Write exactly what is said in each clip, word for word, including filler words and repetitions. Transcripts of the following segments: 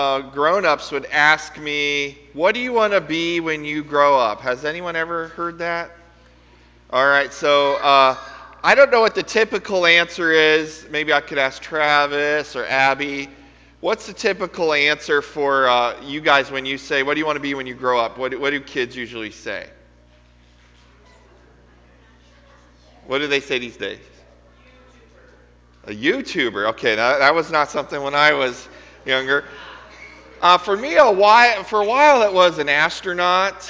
uh, grown-ups would ask me, "What do you want to be when you grow up?" Has anyone ever heard that? All right, so uh, I don't know what the typical answer is. Maybe I could ask Travis or Abby. What's the typical answer for uh, you guys when you say, "What do you want to be when you grow up?" What do, what do kids usually say? What do they say these days? A YouTuber. Okay, that, that was not something when I was younger. Uh, for me, a while, for a while, it was an astronaut,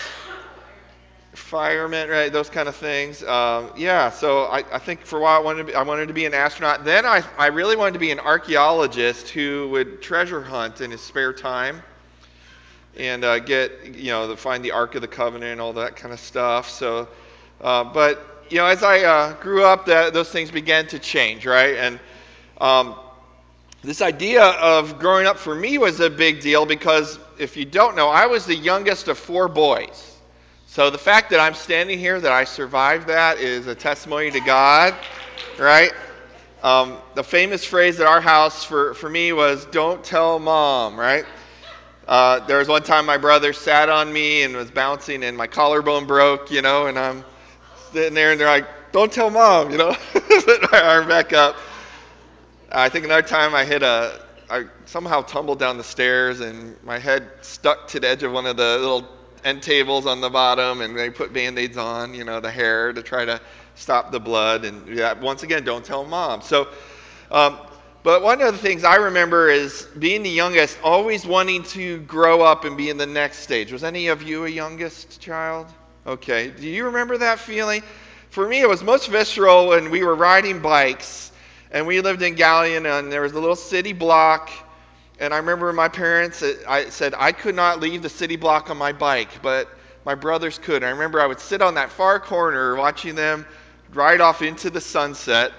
fireman, right? Those kind of things. Um, yeah. So I, I think for a while, I wanted to be, I wanted to be an astronaut. Then I, I really wanted to be an archaeologist who would treasure hunt in his spare time and uh, get, you know, to find the Ark of the Covenant and all that kind of stuff. So, uh, but you know, as I uh, grew up, that those things began to change, right? And um, This idea of growing up for me was a big deal because if you don't know, I was the youngest of four boys. So the fact that I'm standing here, that I survived that, is a testimony to God, right? Um, the famous phrase at our house for, for me was, "Don't tell mom," right? Uh, there was one time my brother sat on me and was bouncing and my collarbone broke, you know, and I'm sitting there and they're like, "Don't tell mom," you know, put my arm back up. I think another time I hit a, I somehow tumbled down the stairs and my head stuck to the edge of one of the little end tables on the bottom, and they put Band-Aids on, you know, the hair to try to stop the blood. And yeah, once again, don't tell mom. So, um, but one of the things I remember is being the youngest, always wanting to grow up and be in the next stage. Was any of you a youngest child? Okay. Do you remember that feeling? For me, it was most visceral when we were riding bikes, and we lived in Galion, and there was a little city block. And I remember my parents, I said I could not leave the city block on my bike, but my brothers could. I remember I would sit on that far corner watching them ride off into the sunset,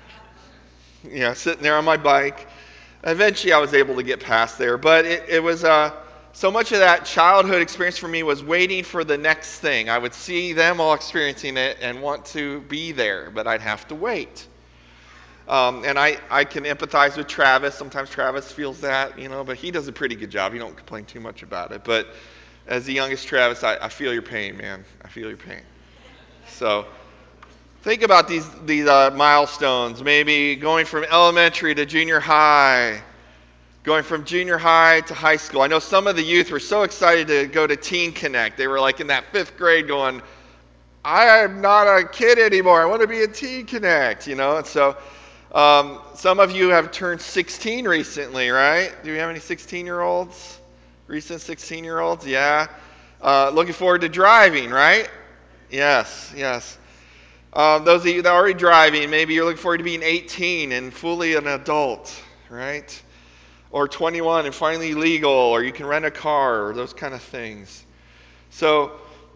you know, sitting there on my bike. Eventually, I was able to get past there, but it, it was uh, so much of that childhood experience for me was waiting for the next thing. I would see them all experiencing it and want to be there, but I'd have to wait. Um, and I, I can empathize with Travis. Sometimes Travis feels that, you know, but he does a pretty good job. He don't complain too much about it. But as the youngest Travis, I, I feel your pain, man. I feel your pain. So think about these these uh, milestones. Maybe going from elementary to junior high, going from junior high to high school. I know some of the youth were so excited to go to Teen Connect. They were like in that fifth grade going, "I am not a kid anymore. I want to be a Teen Connect," you know. And so um, some of you have turned sixteen recently, right? Do we have any sixteen-year-olds? Recent sixteen-year-olds? Yeah. Uh, looking forward to driving, right? Yes, yes. Um, those of you that are already driving, maybe you're looking forward to being eighteen and fully an adult, right? Or twenty-one and finally legal, or you can rent a car, or those kind of things. So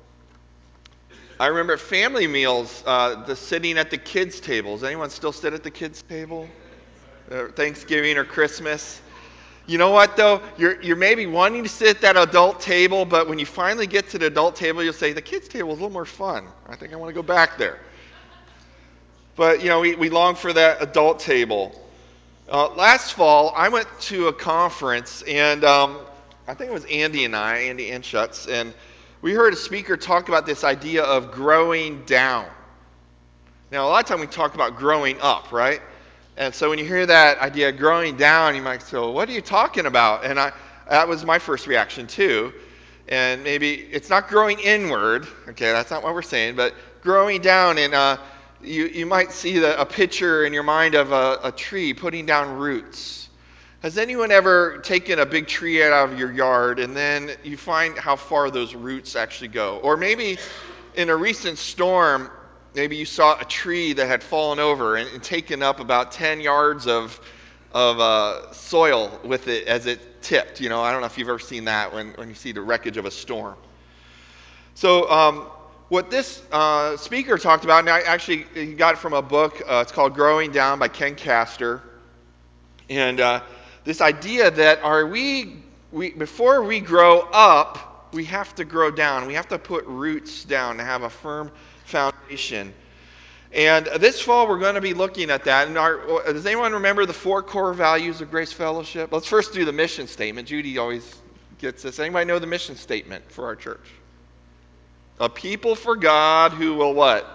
I remember at family meals, uh, the sitting at the kids' tables. Anyone still sit at the kids' table? Uh, Thanksgiving or Christmas? You know what though? You're you're maybe wanting to sit at that adult table, but when you finally get to the adult table, you'll say the kids' table is a little more fun. I think I want to go back there. But you know, we, we long for that adult table. Uh, last fall, I went to a conference, and um, I think it was Andy and I, Andy Inschutz, and we heard a speaker talk about this idea of growing down. Now, a lot of time we talk about growing up, right? And so when you hear that idea of growing down, you might say, well, what are you talking about? And I, that was my first reaction too. And maybe it's not growing inward, okay, that's not what we're saying, but growing down. And uh, you, you might see the, a picture in your mind of a, a tree putting down roots. Has anyone ever taken a big tree out of your yard and then you find how far those roots actually go? Or maybe in a recent storm, maybe you saw a tree that had fallen over and, and taken up about ten yards of of uh, soil with it as it tipped. You know, I don't know if you've ever seen that when, when you see the wreckage of a storm. So um, what this uh, speaker talked about, and I actually he got it from a book. Uh, it's called Growing Down by Ken Castor. And uh, this idea that are we, we, before we grow up, we have to grow down. We have to put roots down to have a firm foundation. And this fall, we're going to be looking at that. And our, does anyone remember the four core values of Grace Fellowship? Let's first do the mission statement. Judy always gets this. Anybody know the mission statement for our church? A people for God who will what?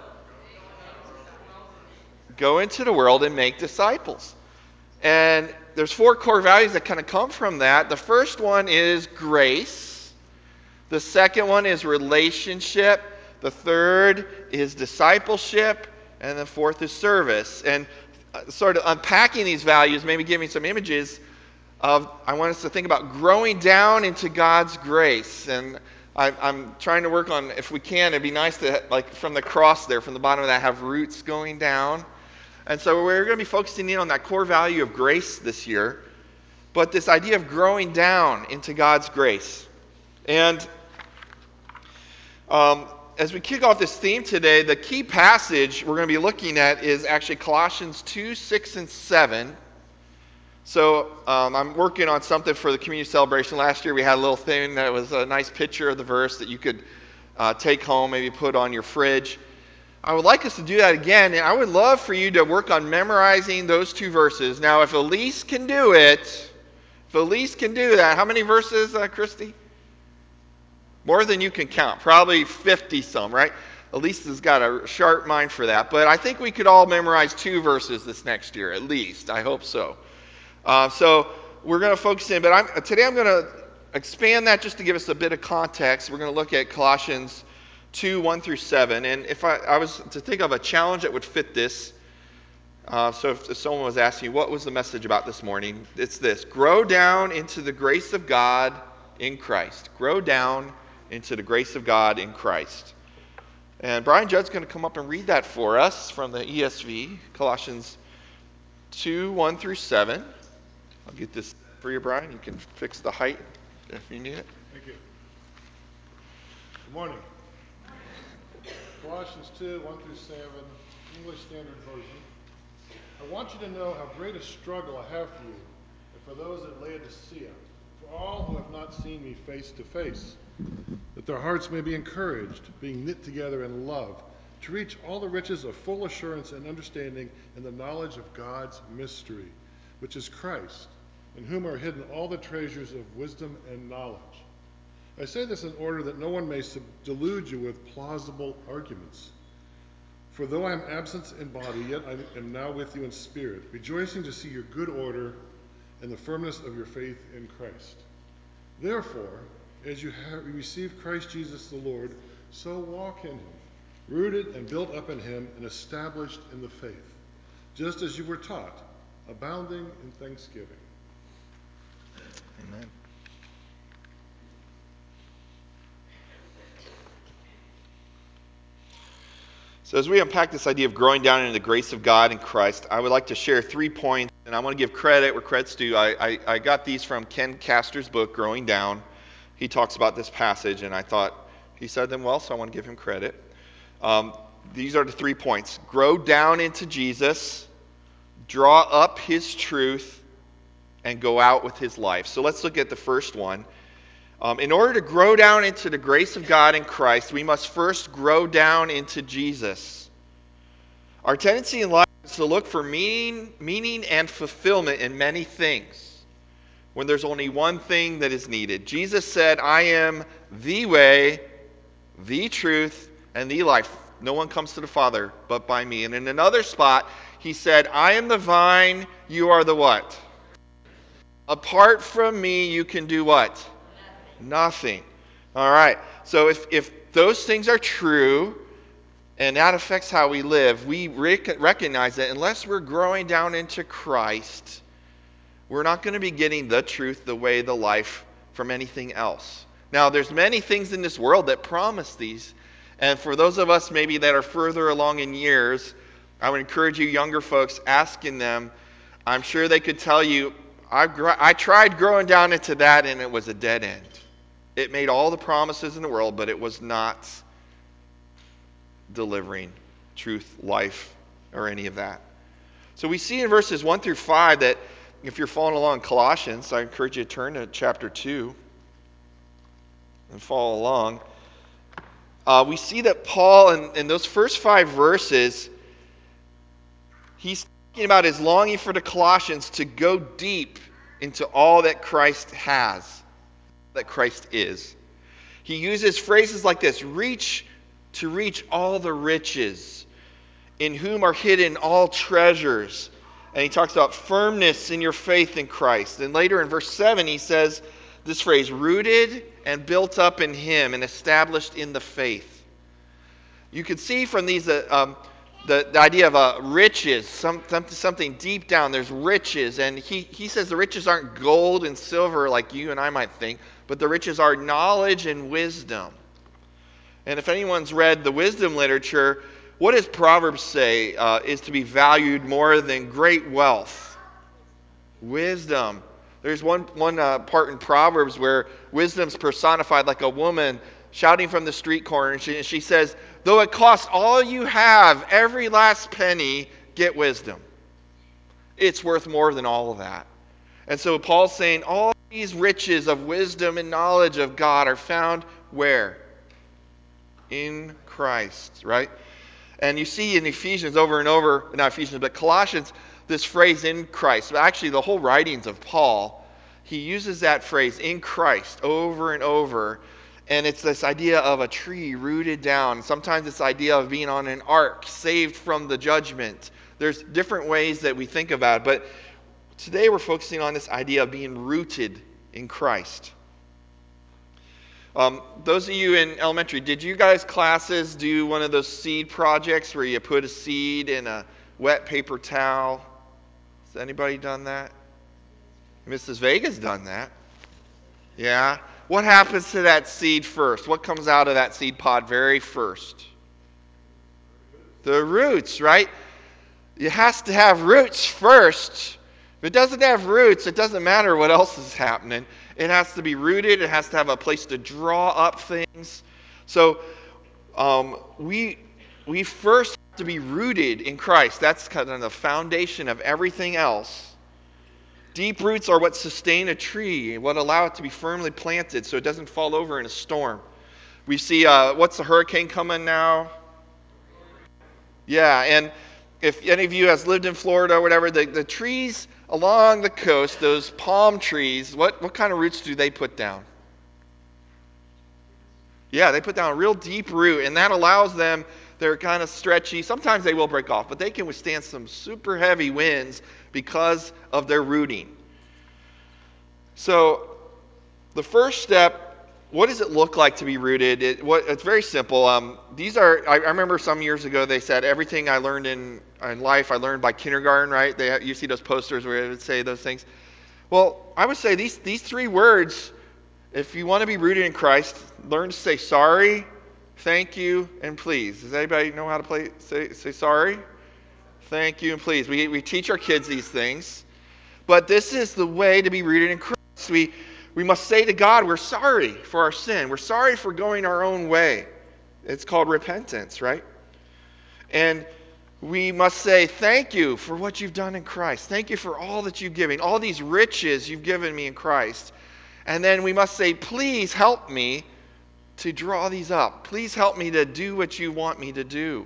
Go into the world and make disciples. And there's four core values that kind of come from that. The first one is grace. The second one is relationship. The third is discipleship. And the fourth is service. And sort of unpacking these values, maybe giving some images of, I want us to think about growing down into God's grace. And I, I'm trying to work on, if we can, it'd be nice to, like from the cross there, from the bottom of that, have roots going down. And so we're going to be focusing in on that core value of grace this year, but this idea of growing down into God's grace. And um, as we kick off this theme today, the key passage we're going to be looking at is actually Colossians two, six, and seven. So um, I'm working on something for the community celebration. Last year we had a little thing that was a nice picture of the verse that you could uh, take home, maybe put on your fridge. I would like us to do that again, and I would love for you to work on memorizing those two verses. Now, if Elise can do it, if Elise can do that, how many verses, uh, Christy? More than you can count, probably fifty some, right? Elise has got a sharp mind for that, but I think we could all memorize two verses this next year, at least. I hope so. Uh, so we're going to focus in, but I'm, today I'm going to expand that just to give us a bit of context. We're going to look at Colossians two, one through seven. And if I, I was to think of a challenge that would fit this, uh, so if, if someone was asking, what was the message about this morning? It's this: grow down into the grace of God in Christ. Grow down into the grace of God in Christ. And Brian Judd's going to come up and read that for us from the E S V, Colossians two, one through seven. I'll get this for you, Brian. You can fix the height if you need it. Thank you. Good morning. Colossians two, one through seven, English Standard Version. I want you to know how great a struggle I have for you, and for those at Laodicea, for all who have not seen me face to face, that their hearts may be encouraged, being knit together in love, to reach all the riches of full assurance and understanding in the knowledge of God's mystery, which is Christ, in whom are hidden all the treasures of wisdom and knowledge. I say this in order that no one may sub- delude you with plausible arguments. For though I am absent in body, yet I am now with you in spirit, rejoicing to see your good order and the firmness of your faith in Christ. Therefore, as you have received Christ Jesus the Lord, so walk in him, rooted and built up in him and established in the faith, just as you were taught, abounding in thanksgiving. Amen. So as we unpack this idea of growing down into the grace of God in Christ, I would like to share three points, and I want to give credit where credit's due. I, I, I got these from Ken Castor's book, Growing Down. He talks about this passage, and I thought he said them well, so I want to give him credit. Um, these are the three points. Grow down into Jesus, draw up his truth, and go out with his life. So let's look at the first one. Um, in order to grow down into the grace of God in Christ, we must first grow down into Jesus. Our tendency in life is to look for meaning, meaning and fulfillment in many things when there's only one thing that is needed. Jesus said, I am the way, the truth, and the life. No one comes to the Father but by me. And in another spot, he said, I am the vine, you are the what? Apart from me, you can do what? Nothing. All right. So if, if those things are true, and that affects how we live, we rec- recognize that unless we're growing down into Christ, we're not going to be getting the truth, the way, the life from anything else. Now, there's many things in this world that promise these. And for those of us maybe that are further along in years, I would encourage you younger folks, asking them. I'm sure they could tell you, I, gr- I tried growing down into that and it was a dead end. It made all the promises in the world, but it was not delivering truth, life, or any of that. So we see in verses one through five that if you're following along in Colossians, I encourage you to turn to chapter two and follow along. Uh, we see that Paul, in, in those first five verses, He's talking about his longing for the Colossians to go deep into all that Christ has, that Christ is. He uses phrases like this: reach to reach all the riches, in whom are hidden all treasures. And he talks about firmness in your faith in Christ. And later in verse seven, he says this phrase: rooted and built up in him and established in the faith. You can see from these uh, um, the, the idea of uh, riches, some, something deep down. There's riches. And he, he says the riches aren't gold and silver like you and I might think, but the riches are knowledge and wisdom. And if anyone's read the wisdom literature, what does Proverbs say uh, is to be valued more than great wealth? Wisdom. There's one, one uh, part in Proverbs where wisdom's personified like a woman shouting from the street corner. And she, and she says, though it costs all you have, every last penny, get wisdom. It's worth more than all of that. And so Paul's saying all these riches of wisdom and knowledge of God are found where? In Christ, right? And you see in Ephesians over and over, not Ephesians, but Colossians, this phrase in Christ. Actually, the whole writings of Paul, he uses that phrase in Christ over and over. And it's this idea of a tree rooted down. Sometimes it's the idea of being on an ark, saved from the judgment. There's different ways that we think about it. But today we're focusing on this idea of being rooted in Christ. Um, those of you in elementary, did you guys classes do one of those seed projects where you put a seed in a wet paper towel? Has anybody done that? Missus Vega's done that. Yeah? What happens to that seed first? What comes out of that seed pod very first? The roots, right? It has to have roots first. If it doesn't have roots, it doesn't matter what else is happening. It has to be rooted. It has to have a place to draw up things. So um, we we first have to be rooted in Christ. That's kind of the foundation of everything else. Deep roots are what sustain a tree, what allow it to be firmly planted so it doesn't fall over in a storm. We see, uh, what's the hurricane coming now? Yeah, and if any of you has lived in Florida or whatever, the, the trees along the coast, those palm trees, what, what kind of roots do they put down? Yeah, they put down a real deep root, and that allows them, they're kind of stretchy. Sometimes they will break off, but they can withstand some super heavy winds because of their rooting. So the first step, what does it look like to be rooted? It, what, it's very simple. Um, these are, I, I remember some years ago they said everything I learned in, in life I learned by kindergarten, right? They have, you see those posters where it would say those things. Well, I would say these, these three words, if you want to be rooted in Christ, learn to say sorry, thank you, and please. Does anybody know how to play, say, say sorry? Thank you, and please. We, we teach our kids these things. But this is the way to be rooted in Christ. We, we must say to God, we're sorry for our sin. We're sorry for going our own way. It's called repentance, right? And we must say, thank you for what you've done in Christ. Thank you for all that you've given, all these riches you've given me in Christ. And then we must say, please help me to draw these up. Please help me to do what you want me to do.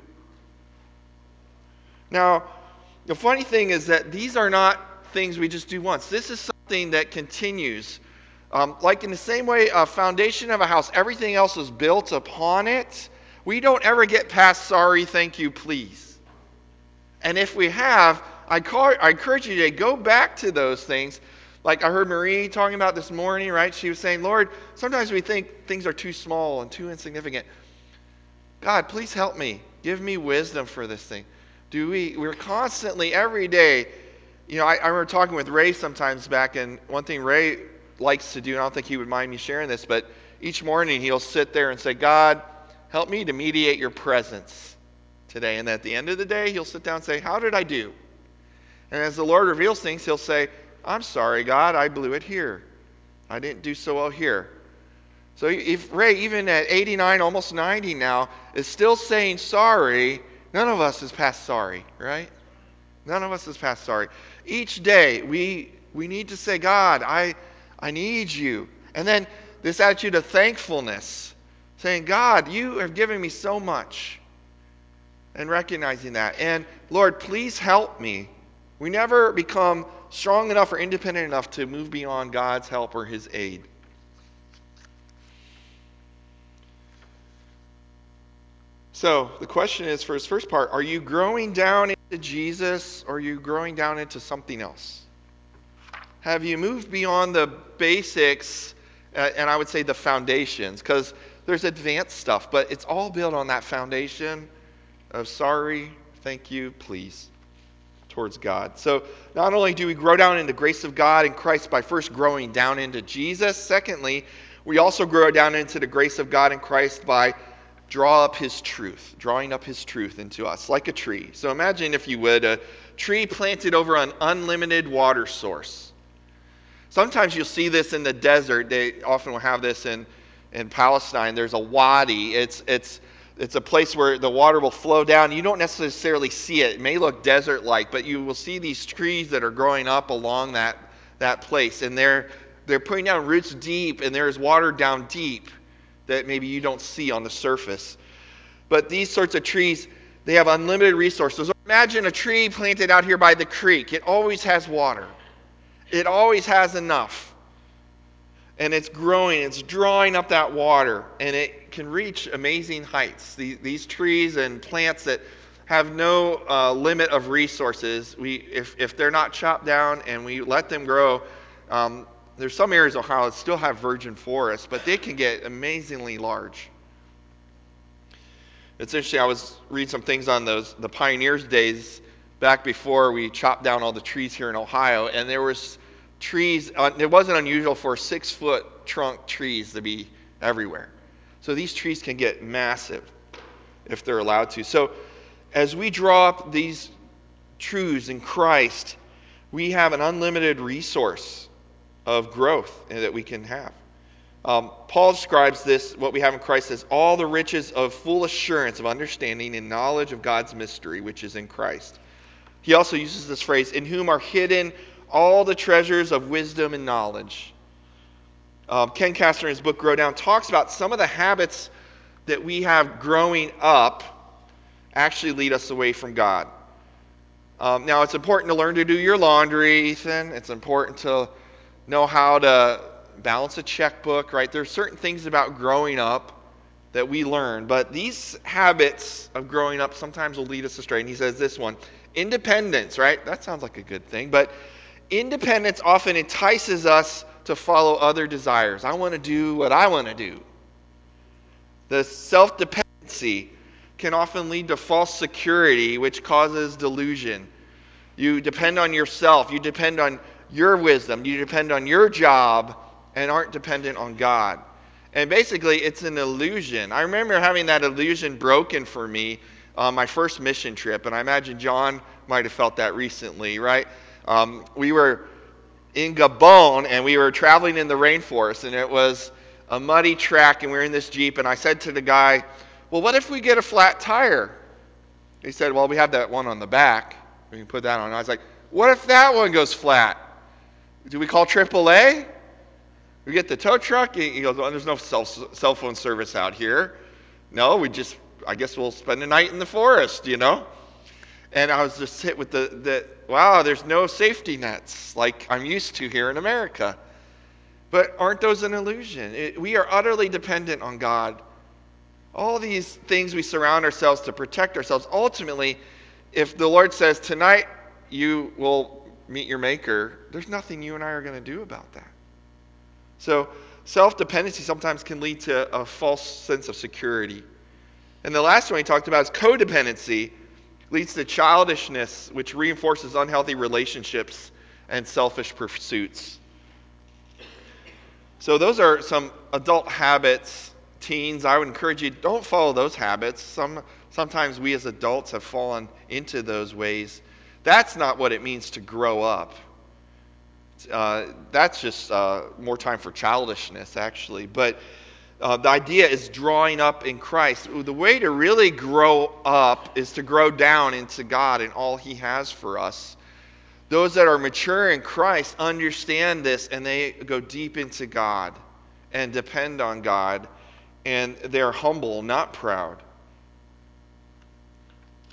Now, the funny thing is that these are not things we just do once. This is something that continues. Um, like in the same way a foundation of a house, everything else is built upon it. We don't ever get past sorry, thank you, please. And if we have, I, call, I encourage you to go back to those things. Like I heard Marie talking about this morning, right? She was saying, Lord, sometimes we think things are too small and too insignificant. God, please help me. Give me wisdom for this thing. Do we, we're constantly, every day, you know, I, I remember talking with Ray sometimes back, and one thing Ray likes to do, and I don't think he would mind me sharing this, but each morning he'll sit there and say, God, help me to mediate your presence today. And at the end of the day, he'll sit down and say, how did I do? And as the Lord reveals things, he'll say, I'm sorry, God, I blew it here. I didn't do so well here. So if Ray, even at eighty-nine, almost ninety now, is still saying sorry, none of us is past sorry, right? None of us is past sorry. Each day, we we need to say, God, I I need you. And then this attitude of thankfulness, saying, God, you have given me so much. and recognizing that. And Lord, please help me. We never become strong enough or independent enough to move beyond God's help or his aid. So the question is, for his first part, are you growing down into Jesus or are you growing down into something else? Have you moved beyond the basics, uh, and I would say the foundations, because there's advanced stuff, but it's all built on that foundation of sorry, thank you, please, towards God. So not only do we grow down in the grace of God in Christ by first growing down into Jesus, secondly, we also grow down into the grace of God in Christ by draw up his truth, drawing up his truth into us, like a tree. So imagine, if you would, a tree planted over an unlimited water source. Sometimes you'll see this in the desert. They often will have this in, in Palestine. There's a wadi. It's, it's, it's a place where the water will flow down. You don't necessarily see it. It may look desert-like, but you will see these trees that are growing up along that, that place. And they're, they're putting down roots deep, and there's water down deep that maybe you don't see on the surface. But these sorts of trees, they have unlimited resources. Imagine a tree planted out here by the creek. It always has water. It always has enough. And it's growing, it's drawing up that water, and it can reach amazing heights. These, these trees and plants that have no uh, limit of resources, we, if, if they're not chopped down and we let them grow, um, there's some areas of Ohio that still have virgin forests, but they can get amazingly large. It's interesting, I was reading some things on those the Pioneers days back before we chopped down all the trees here in Ohio, and there was trees, uh, it wasn't unusual for six-foot trunk trees to be everywhere. So these trees can get massive if they're allowed to. So as we draw up these truths in Christ, we have an unlimited resource of growth that we can have. Um, Paul describes this, what we have in Christ, as all the riches of full assurance of understanding and knowledge of God's mystery, which is in Christ. He also uses this phrase, in whom are hidden all the treasures of wisdom and knowledge. Um, Ken Kastner, in his book Grow Down, talks about some of the habits that we have growing up actually lead us away from God. Um, now, it's important to learn to do your laundry, Ethan. It's important to know how to balance a checkbook, right? There's certain things about growing up that we learn, but these habits of growing up sometimes will lead us astray. And he says this one, independence, right? That sounds like a good thing, but independence often entices us to follow other desires. I want to do what I want to do. The self-dependency can often lead to false security, which causes delusion. You depend on yourself. You depend on your wisdom. You depend on your job and aren't dependent on God. And basically, it's an illusion. I remember having that illusion broken for me on my first mission trip, and I imagine John might have felt that recently, right? Um, we were in Gabon, and we were traveling in the rainforest, and it was a muddy track, and we were in this Jeep, and I said to the guy, well, what if we get a flat tire? He said, well, we have that one on the back. We can put that on. I was like, what if that one goes flat? Do we call triple A? We get the tow truck? He goes, well, there's no cell, cell phone service out here. No, we just, I guess we'll spend the night in the forest, you know? And I was just hit with the, the wow, there's no safety nets like I'm used to here in America. But aren't those an illusion? It, we are utterly dependent on God. All these things we surround ourselves to protect ourselves. Ultimately, if the Lord says, tonight you will meet your Maker, there's nothing you and I are going to do about that. So self-dependency sometimes can lead to a false sense of security. And the last one he talked about is codependency. Leads to childishness, which reinforces unhealthy relationships and selfish pursuits. So those are some adult habits. Teens, I would encourage you, don't follow those habits. Some, sometimes we as adults have fallen into those ways. That's not what it means to grow up. Uh, that's just uh, more time for childishness, actually. But uh, the idea is drawing up in Christ. The way to really grow up is to grow down into God and all He has for us. Those that are mature in Christ understand this, and they go deep into God and depend on God, and they're humble, not proud.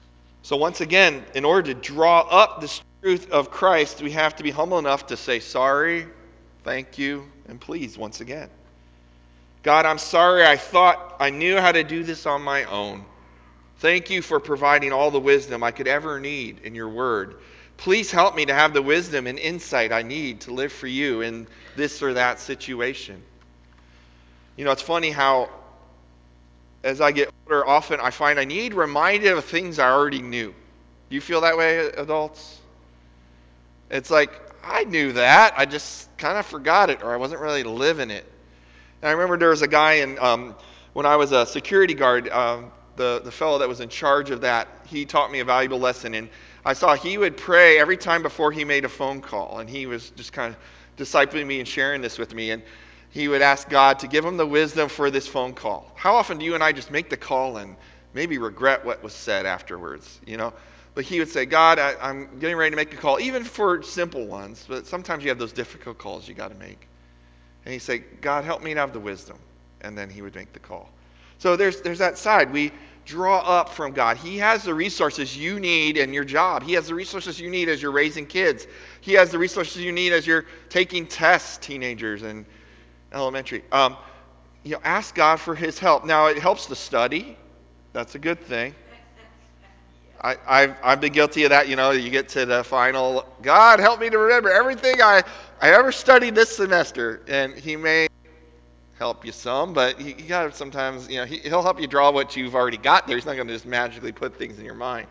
So once again, in order to draw up the truth of Christ, we have to be humble enough to say sorry, thank you, and please once again. God, I'm sorry I thought I knew how to do this on my own. Thank you for providing all the wisdom I could ever need in your word. Please help me to have the wisdom and insight I need to live for you in this or that situation. You know, it's funny how as I get older, often I find I need reminded of things I already knew. Do you feel that way, adults? It's like, I knew that. I just kind of forgot it, or I wasn't really living it. And I remember there was a guy in, um, when I was a security guard, um, the, the fellow that was in charge of that, he taught me a valuable lesson. And I saw he would pray every time before he made a phone call. And he was just kind of discipling me and sharing this with me. And he would ask God to give him the wisdom for this phone call. How often do you and I just make the call and maybe regret what was said afterwards, you know? But he would say, God, I, I'm getting ready to make a call, even for simple ones. But sometimes you have those difficult calls you got to make. And he'd say, God, help me to have the wisdom. And then he would make the call. So there's there's that side. We draw up from God. He has the resources you need in your job. He has the resources you need as you're raising kids. He has the resources you need as you're taking tests, teenagers and elementary. Um, you know, ask God for his help. Now, it helps to study. That's a good thing. I, I've, I've been guilty of that. You know, you get to the final, God, help me to remember everything I, I ever studied this semester. And he may help you some, but you, you got to sometimes, you know, he, he'll help you draw what you've already got there. He's not going to just magically put things in your mind.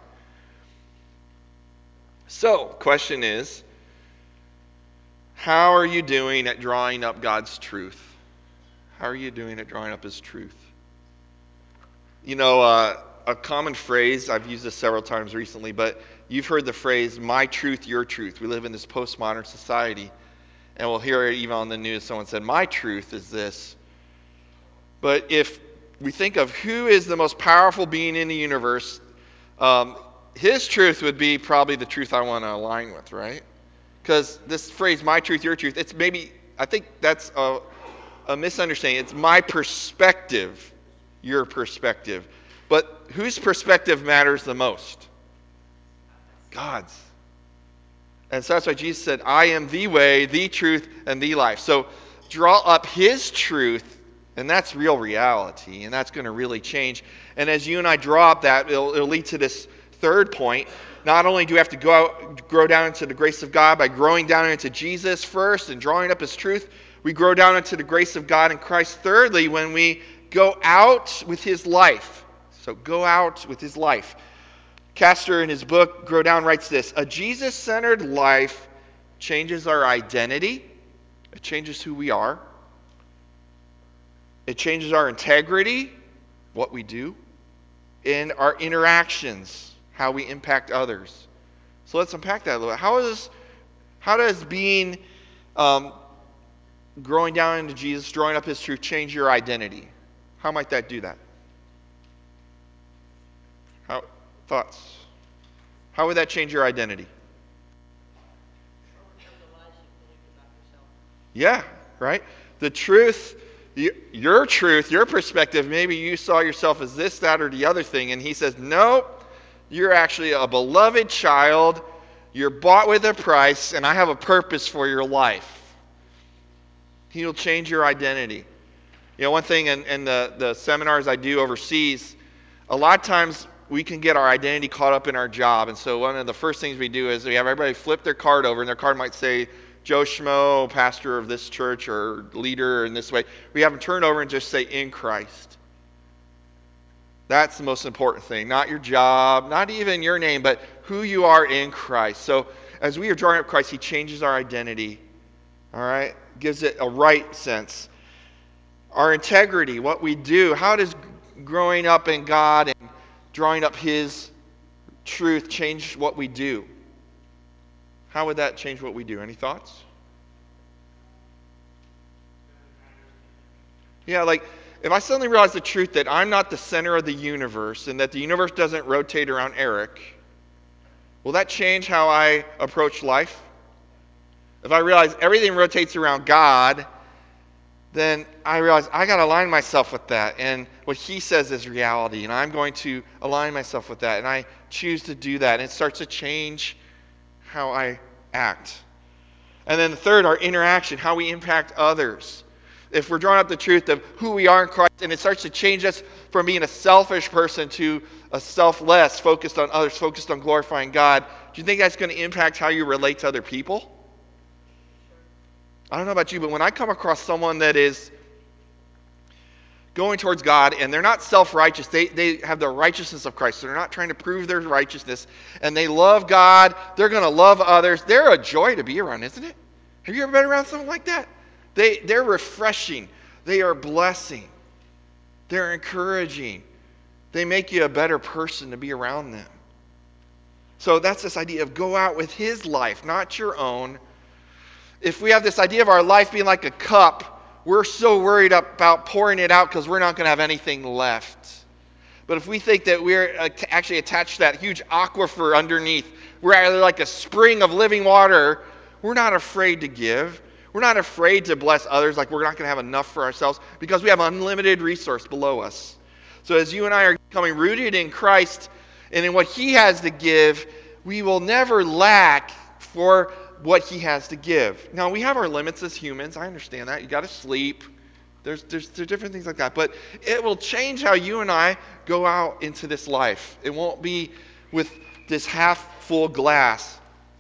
So, question is, how are you doing at drawing up God's truth? How are you doing at drawing up his truth? You know, uh, a common phrase, I've used this several times recently, but you've heard the phrase, my truth, your truth. We live in this postmodern society, and we'll hear it even on the news. Someone said, my truth is this. But if we think of who is the most powerful being in the universe, um, his truth would be probably the truth I want to align with, right? Because this phrase, my truth, your truth, it's maybe, I think that's a, a misunderstanding. It's my perspective, your perspective. But whose perspective matters the most? God's. And so that's why Jesus said, I am the way, the truth, and the life. So draw up his truth, and that's real reality, and that's going to really change. And as you and I draw up that, it'll, it'll lead to this third point. Not only do we have to go out, grow down into the grace of God by growing down into Jesus first and drawing up his truth, we grow down into the grace of God in Christ. Thirdly, when we go out with his life. So go out with his life. Castor, in his book, Grow Down, writes this: a Jesus-centered life changes our identity. It changes who we are. It changes our integrity, what we do, and our interactions, how we impact others. So let's unpack that a little bit. How is how does being um, growing down into Jesus, drawing up his truth, change your identity? How might that do that? How, thoughts? How would that change your identity? Yeah, right? The truth, your truth, your perspective, maybe you saw yourself as this, that, or the other thing, and he says, no, you're actually a beloved child, you're bought with a price, and I have a purpose for your life. He'll change your identity. You know, one thing in, in the, the seminars I do overseas, a lot of times we can get our identity caught up in our job. And so one of the first things we do is we have everybody flip their card over, and their card might say, Joe Schmo, pastor of this church or leader in this way. We have them turn over and just say, in Christ. That's the most important thing. Not your job, not even your name, but who you are in Christ. So as we are drawing up Christ, he changes our identity. All right? Gives it a right sense. Our integrity, what we do. How does growing up in God and drawing up his truth change what we do? How would that change what we do? Any thoughts? Yeah, like if I suddenly realize the truth that I'm not the center of the universe and that the universe doesn't rotate around Eric, will that change how I approach life? If I realize everything rotates around God then I realize I got to align myself with that. And what he says is reality. And I'm going to align myself with that. And I choose to do that. And it starts to change how I act. And then the third, our interaction, how we impact others. If we're drawing up the truth of who we are in Christ, and it starts to change us from being a selfish person to a selfless, focused on others, focused on glorifying God, do you think that's going to impact how you relate to other people? I don't know about you, but when I come across someone that is going towards God and they're not self-righteous, they, they have the righteousness of Christ, so they're not trying to prove their righteousness, and they love God, they're going to love others, they're a joy to be around, isn't it? Have you ever been around someone like that? They, they're refreshing. They are blessing. They're encouraging. They make you a better person to be around them. So that's this idea of go out with his life, not your own. If we have this idea of our life being like a cup, we're so worried about pouring it out because we're not going to have anything left. But if we think that we're actually attached to that huge aquifer underneath, we're actually like a spring of living water, we're not afraid to give. We're not afraid to bless others like we're not going to have enough for ourselves because we have unlimited resource below us. So as you and I are becoming rooted in Christ and in what he has to give, we will never lack for what he has to give. Now, we have our limits as humans. I understand that. You got to sleep. There's, there's, there's different things like that. But it will change how you and I go out into this life. It won't be with this half-full glass.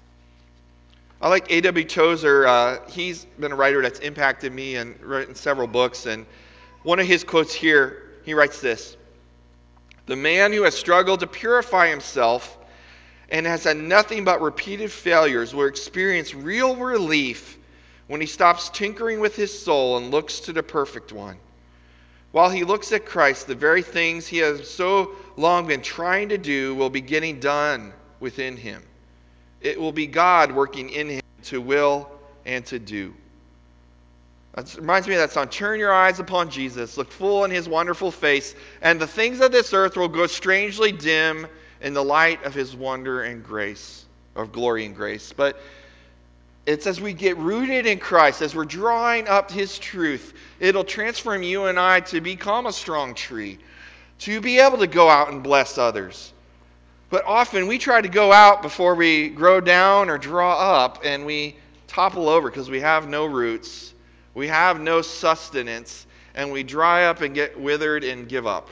I like A W Tozer. Uh, he's been a writer that's impacted me and written several books. And one of his quotes here, he writes this: "The man who has struggled to purify himself and has had nothing but repeated failures will experience real relief when he stops tinkering with his soul and looks to the perfect one. While he looks at Christ, the very things he has so long been trying to do will be getting done within him. It will be God working in him to will and to do." That reminds me of that song, "Turn your eyes upon Jesus, look full in his wonderful face, and the things of this earth will grow strangely dim in the light of his wonder and grace," of glory and grace. But it's as we get rooted in Christ, as we're drawing up his truth, it'll transform you and I to become a strong tree, to be able to go out and bless others. But often we try to go out before we grow down or draw up, and we topple over because we have no roots, we have no sustenance, and we dry up and get withered and give up.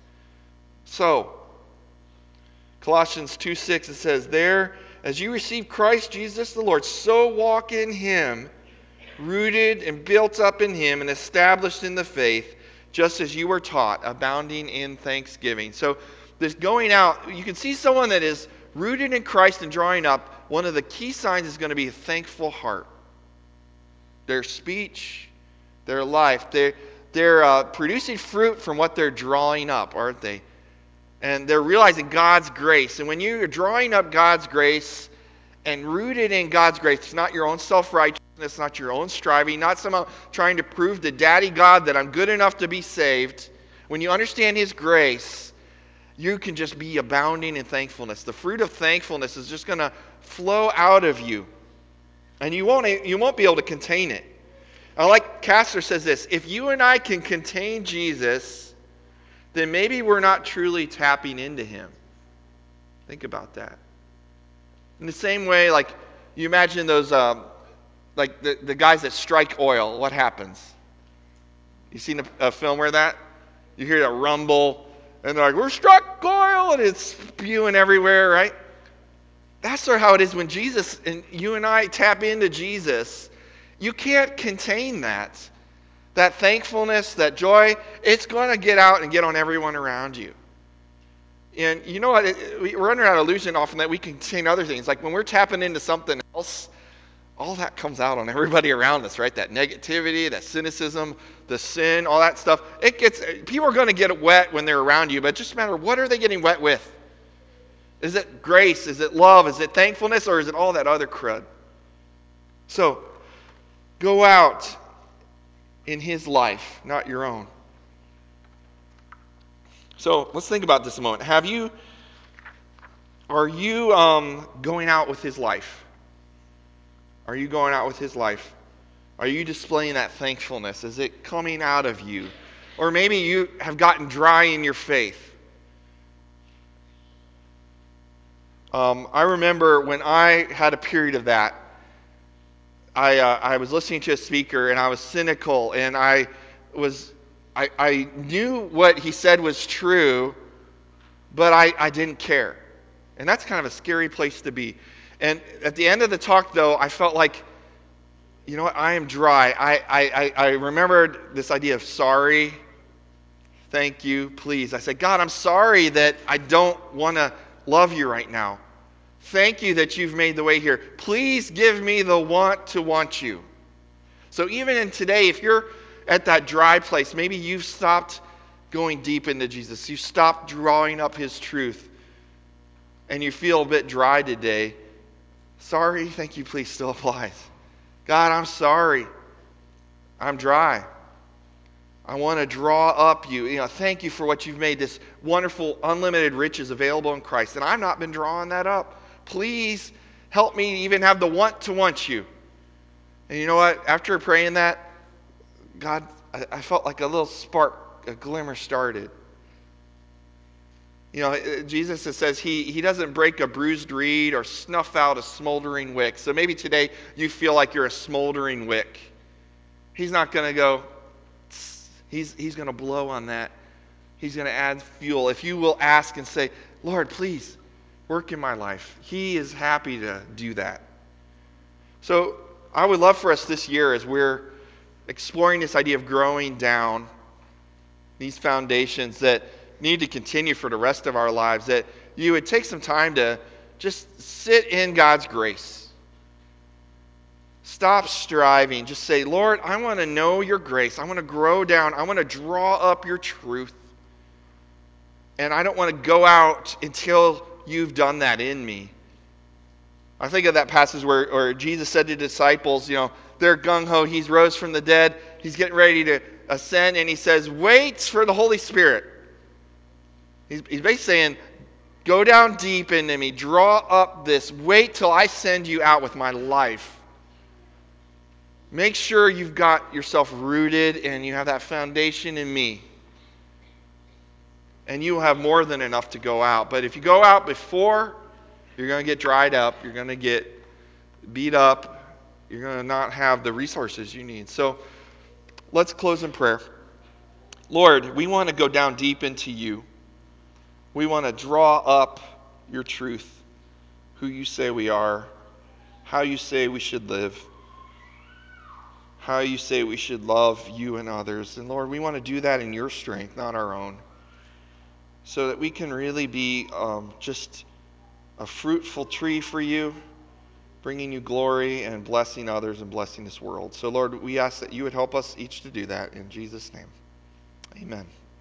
So, Colossians two six, it says, "There, as you receive Christ Jesus the Lord, so walk in him, rooted and built up in him and established in the faith, just as you were taught, abounding in thanksgiving." So this going out, you can see someone that is rooted in Christ and drawing up, one of the key signs is going to be a thankful heart. Their speech, their life, they're, they're uh, producing fruit from what they're drawing up, aren't they? And they're realizing God's grace. And when you're drawing up God's grace and rooted in God's grace, it's not your own self-righteousness, not your own striving, not somehow trying to prove to Daddy God that I'm good enough to be saved. When you understand his grace, you can just be abounding in thankfulness. The fruit of thankfulness is just going to flow out of you. And you won't, you won't be able to contain it. I like Castor says this: if you and I can contain Jesus, then maybe we're not truly tapping into him. Think about that. In the same way, like you imagine those, um, like the, the guys that strike oil, what happens? You seen a, a film where that? You hear that rumble, and they're like, "We're struck oil," and it's spewing everywhere, right? That's sort of how it is when Jesus and you and I tap into Jesus. You can't contain that. That thankfulness, that joy, it's going to get out and get on everyone around you. And you know what? It, we're under that illusion often that we can contain other things. Like when we're tapping into something else, all that comes out on everybody around us, right? That negativity, that cynicism, the sin, all that stuff. It gets, people are going to get wet when they're around you, but it just matter, what are they getting wet with? Is it grace? Is it love? Is it thankfulness? Or is it all that other crud? So, go out in his life, not your own. So, let's think about this a moment. Have you, are you um, going out with his life? Are you going out with his life? Are you displaying that thankfulness? Is it coming out of you? Or maybe you have gotten dry in your faith. Um, I remember when I had a period of that, I, uh, I was listening to a speaker and I was cynical and I was I, I knew what he said was true, but I, I didn't care. And that's kind of a scary place to be. And at the end of the talk, though, I felt like, you know what, I am dry. I, I, I, I remembered this idea of sorry, thank you, please. I said, God, I'm sorry that I don't want to love you right now. Thank you that you've made the way here. Please give me the want to want you. So even in today, if you're at that dry place, maybe you've stopped going deep into Jesus. You've stopped drawing up his truth. And you feel a bit dry today. Sorry, thank you, please still applies. God, I'm sorry. I'm dry. I want to draw up you. You know, thank you for what you've made, this wonderful, unlimited riches available in Christ. And I've not been drawing that up. Please help me even have the want to want you. And you know what? After praying that, God, I, I felt like a little spark, a glimmer started. You know, Jesus says he, he doesn't break a bruised reed or snuff out a smoldering wick. So maybe today you feel like you're a smoldering wick. He's not going to go, tss. he's, he's going to blow on that. He's going to add fuel. If you will ask and say, Lord, please work in my life. He is happy to do that. So I would love for us this year, as we're exploring this idea of growing down these foundations that need to continue for the rest of our lives, that you would take some time to just sit in God's grace. Stop striving. Just say, Lord, I want to know your grace. I want to grow down. I want to draw up your truth. And I don't want to go out until you've done that in me. I think of that passage where, where Jesus said to the disciples, you know, they're gung-ho. He's rose from the dead. He's getting ready to ascend. And he says, wait for the Holy Spirit. He's, he's basically saying, go down deep into me. Draw up this. Wait till I send you out with my life. Make sure you've got yourself rooted and you have that foundation in me. And you will have more than enough to go out. But if you go out before, you're going to get dried up. You're going to get beat up. You're going to not have the resources you need. So let's close in prayer. Lord, we want to go down deep into you. We want to draw up your truth, who you say we are, how you say we should live, how you say we should love you and others. And Lord, we want to do that in your strength, not our own, so that we can really be um, just a fruitful tree for you, bringing you glory and blessing others and blessing this world. So Lord, we ask that you would help us each to do that in Jesus' name. Amen.